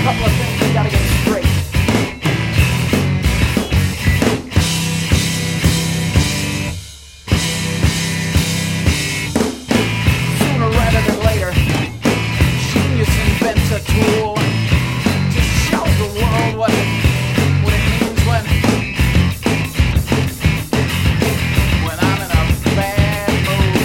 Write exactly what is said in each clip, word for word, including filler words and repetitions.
couple of things we gotta get straight. Sooner rather than later, genius invents a tool to show the world what it, what it means when, when I'm in a bad mood.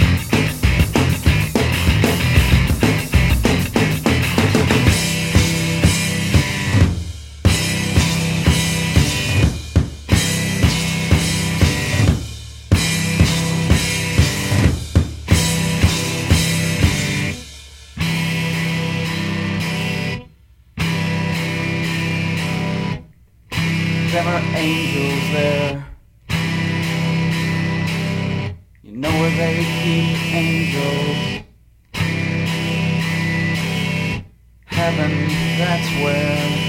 There are angels there. You know where they keep angels. Heaven, that's where